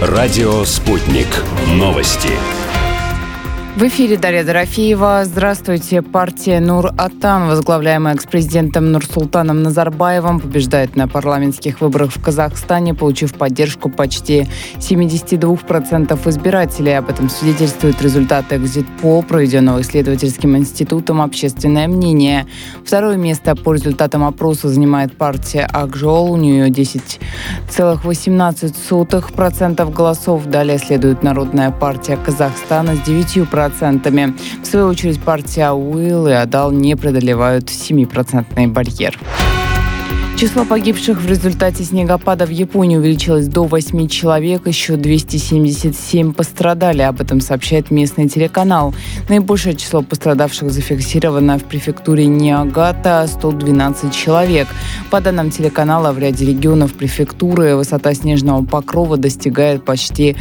Радио «Спутник». Новости. В эфире Дарья Дорофеева. Здравствуйте. Партия Нур-Отан, возглавляемая экс-президентом Нурсултаном Назарбаевым, побеждает на парламентских выборах в Казахстане, получив поддержку почти 72% избирателей. Об этом свидетельствуют результаты экзит-пол, проведенного исследовательским институтом «Общественное мнение». Второе место по результатам опроса занимает партия Ак-Жол. У нее 10,18% голосов. Далее следует Народная партия Казахстана с 9%. В свою очередь, партия Уил и Адал не преодолевают 7% барьер. Число погибших в результате снегопада в Японии увеличилось до 8 человек, еще 277 пострадали. Об этом сообщает местный телеканал. Наибольшее число пострадавших зафиксировано в префектуре Ниагата – 112 человек. По данным телеканала, в ряде регионов префектуры высота снежного покрова достигает почти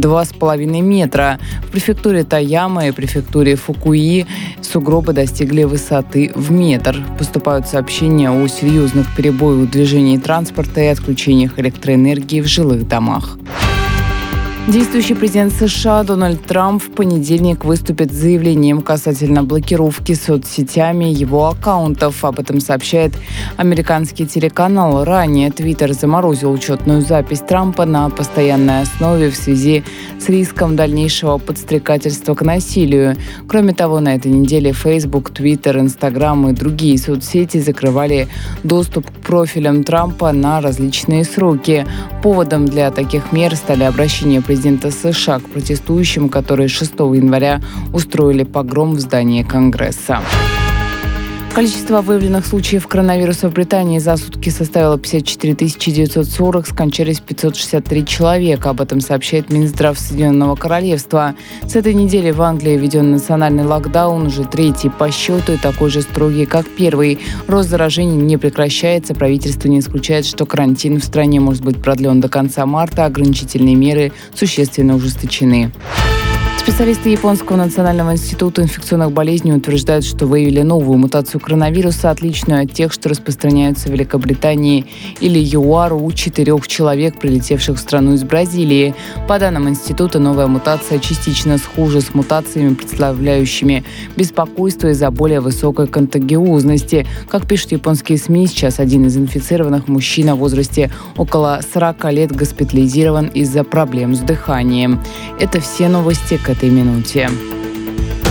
2,5 метра. В префектуре Таяма и префектуре Фукуи сугробы достигли высоты в метр. Поступают сообщения о серьезных перебоях в движении транспорта и отключениях электроэнергии в жилых домах. Действующий президент США Дональд Трамп в понедельник выступит с заявлением касательно блокировки соцсетями его аккаунтов. Об этом сообщает американский телеканал. Ранее Twitter заморозил учетную запись Трампа на постоянной основе в связи с риском дальнейшего подстрекательства к насилию. Кроме того, на этой неделе Facebook, Twitter, Instagram и другие соцсети закрывали доступ к профилям Трампа на различные сроки. Поводом для таких мер стали обращения президента США к протестующим, которые 6 января устроили погром в здании Конгресса. Количество выявленных случаев коронавируса в Британии за сутки составило 54 940, скончались 563 человека. Об этом сообщает Минздрав Соединенного Королевства. С этой недели в Англии введен национальный локдаун, уже третий по счету и такой же строгий, как первый. Рост заражений не прекращается. Правительство не исключает, что карантин в стране может быть продлен до конца марта. Ограничительные меры существенно ужесточены. Специалисты Японского национального института инфекционных болезней утверждают, что выявили новую мутацию коронавируса, отличную от тех, что распространяются в Великобритании или ЮАР у 4 человек, прилетевших в страну из Бразилии. По данным института, новая мутация частично схожа с мутациями, представляющими беспокойство из-за более высокой контагиозности. Как пишут японские СМИ, сейчас один из инфицированных мужчина в возрасте около 40 лет госпитализирован из-за проблем с дыханием. Это все новости к этой минуте.